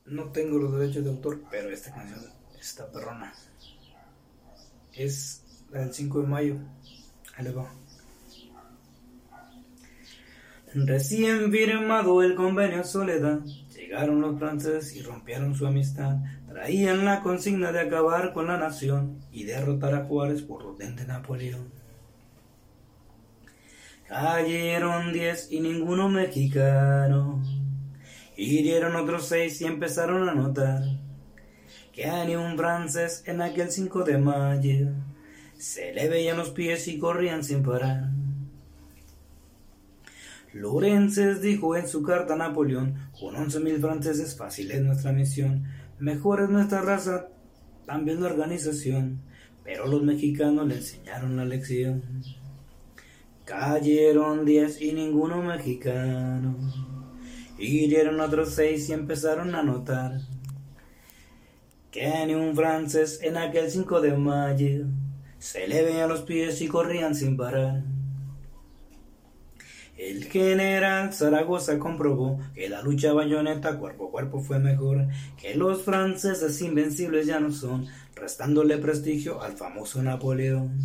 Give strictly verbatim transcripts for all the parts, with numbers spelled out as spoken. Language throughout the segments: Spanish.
No tengo los derechos de autor, pero esta canción está perrona. Es la del cinco de mayo. Ahí les va. Recién firmado el convenio Soledad, llegaron los franceses y rompieron su amistad. Traían la consigna de acabar con la nación y derrotar a Juárez por orden de Napoleón. Cayeron diez y ninguno mexicano, hirieron otros seis y empezaron a notar que a ni un francés en aquel cinco de mayo se le veían los pies y corrían sin parar. Lorences dijo en su carta a Napoleón: con once mil franceses fácil es nuestra misión, mejor es nuestra raza, también la organización, pero los mexicanos le enseñaron la lección. Cayeron diez y ninguno mexicano, hirieron otros seis y empezaron a notar que ni un francés en aquel cinco de mayo se le veían los pies y corrían sin parar. El general Zaragoza comprobó que la lucha bayoneta cuerpo a cuerpo fue mejor, que los franceses invencibles ya no son, restándole prestigio al famoso Napoleón.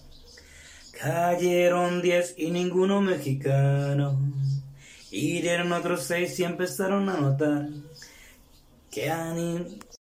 Cayeron diez y ninguno mexicano, hirieron otros seis y empezaron a notar que a ni